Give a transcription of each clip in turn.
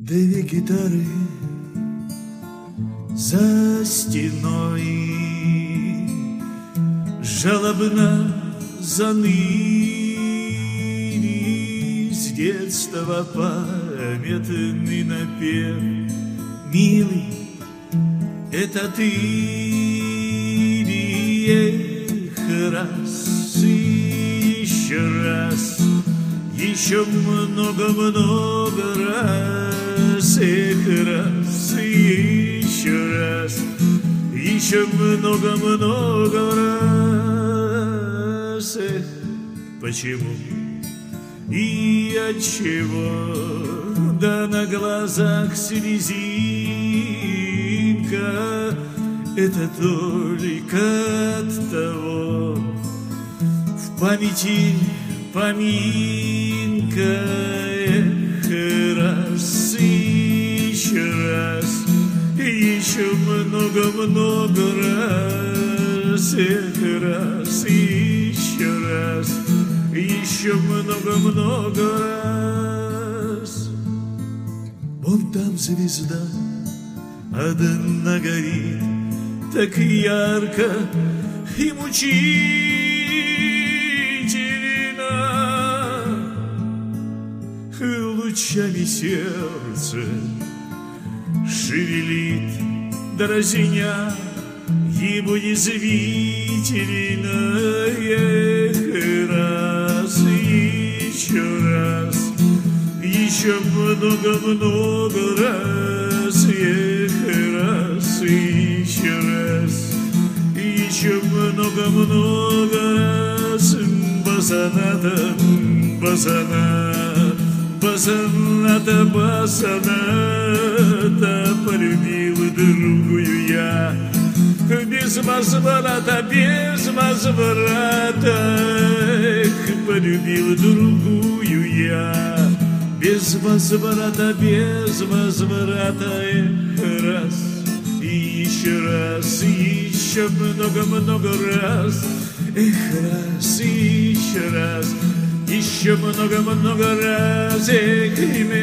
Две гитары за стеной жалобно заныли с детства памятный напев. Милый, это ты ли? Эх, раз и еще раз, еще много-много раз, эх, раз и еще раз, еще много-много раз, эх, почему и отчего, да на глазах слезинка, это только от того, в памяти поминка, эх, раз и еще раз, еще много-много раз, эх, раз и еще раз, еще много-много раз. Вон там звезда одна горит, так ярко и мучительно, лучами сердце шевелит, дразня ему язвительно, эх, раз и еще раз, еще много-много раз, эх, раз и еще раз, еще много-много раз. Босаната, босаната, босаната, босаната, полюбил другую я. Без возврата, без возврата, эх, полюбил другую я. Без возврата, без возврата, эх, раз и еще много-много раз, эх, раз и еще раз, еще много-много раз, эх,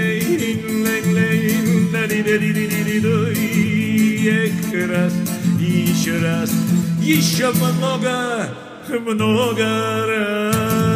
эх, раз, еще много-много раз.